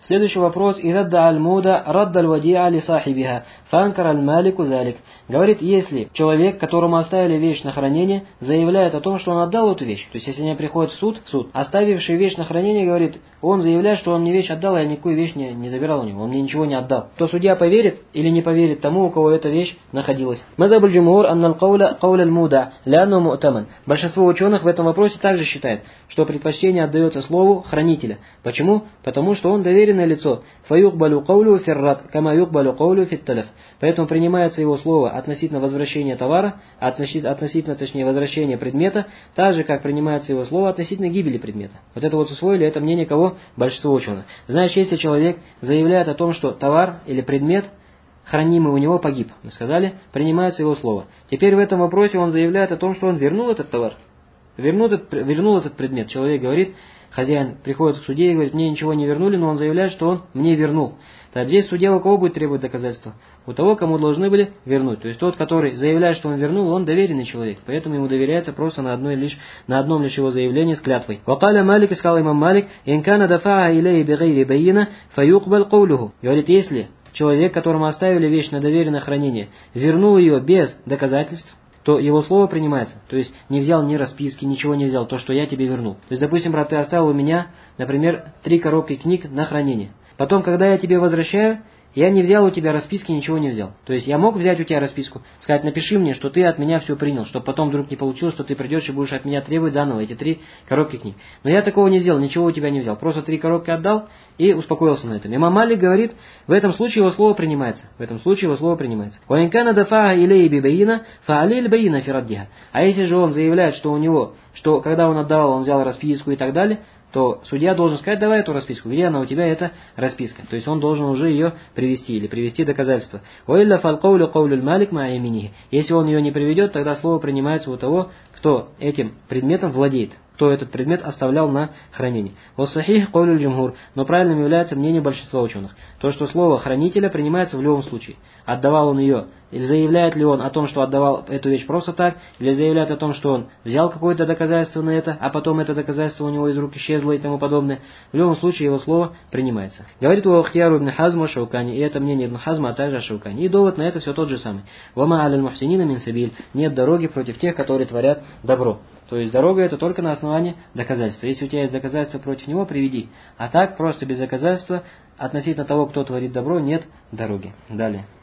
Следующий вопрос. «Ирадда аль-муда радда аль-вадиа ли сахибиха, фанкар аль-малику залик». Говорит, если человек, которому оставили вещь на хранение, заявляет о том, что он отдал эту вещь, то есть если они приходят в суд, оставивший вещь на хранение, говорит, он заявляет, что он мне вещь отдал, а я никакую вещь не забирал у него, он мне ничего не отдал, то судья поверит или не поверит тому, у кого эта вещь находилась. Мазаб аль-джумур анна аль-кауля кауля аль-муда ляну му'таман. Большинство ученых в этом вопросе также считает, что предпочтение отдается слову хранителя. Почему? Потому что он доверенное лицо. Фаюкбалю каулю фиррат, кама юкбалю каулю фитталев. Поэтому принимается его слово относительно возвращения товара, относительно, точнее, возвращения предмета, так же, как принимается его слово относительно гибели предмета. Вот это вот усвоили, это мнение кого? Большинство ученых. Значит, если человек заявляет о том, что товар или предмет, хранимый у него, погиб, мы сказали, принимается его слово. Теперь в этом вопросе он заявляет о том, что он вернул этот товар, вернул этот предмет. Человек говорит, хозяин приходит к судье и говорит, мне ничего не вернули, но он заявляет, что он мне вернул. Так здесь судья у кого будет требовать доказательства? У того, кому должны были вернуть. То есть тот, который заявляет, что он вернул, он доверенный человек. Поэтому ему доверяется просто на одном лишь его заявлении с клятвой. Вакаля Малик, сказал имам Малик, инкана дафаа илей бигайри байина, фаюкбал каулюху. Говорит, если человек, которому оставили вещь на доверенное хранение, вернул ее без доказательств, то его слово принимается. То есть не взял ни расписки, ничего не взял, то, что я тебе вернул. То есть, допустим, брат, ты оставил у меня, например, 3 коробки книг на хранение. Потом, когда я тебе возвращаю, я не взял у тебя расписки, ничего не взял. То есть я мог взять у тебя расписку, сказать, напиши мне, что ты от меня все принял, чтобы потом вдруг не получилось, что ты придешь и будешь от меня требовать заново эти 3 коробки книг. Но я такого не сделал, ничего у тебя не взял. Просто 3 коробки отдал и успокоился на этом. Имам Малик говорит, в этом случае его слово принимается. В этом случае его слово принимается. А если же он заявляет, что у него, что когда он отдавал, он взял расписку и так далее, то судья должен сказать, давай эту расписку, где она у тебя, эта расписка. То есть он должен уже ее привести или привести доказательства. Если он ее не приведет, тогда слово принимается у того, кто этим предметом владеет, кто этот предмет оставлял на хранение. Но правильным является мнение большинства ученых. То, что слово хранителя принимается в любом случае. Отдавал он ее, или заявляет ли он о том, что отдавал эту вещь просто так, или заявляет о том, что он взял какое-то доказательство на это, а потом это доказательство у него из рук исчезло и тому подобное. В любом случае его слово принимается. Говорит Уахтияру ибн Хазма Шаукани, и это мнение ибн Хазма, а также Шаукани. И довод на это все тот же самый. Вама аль мухсинина мин сабиль. Нет дороги против тех, которые творят добро. То есть дорога это только на основании доказательства. Если у тебя есть доказательства против него, приведи. А так, просто без доказательства, относительно того, кто творит добро, нет дороги. Далее.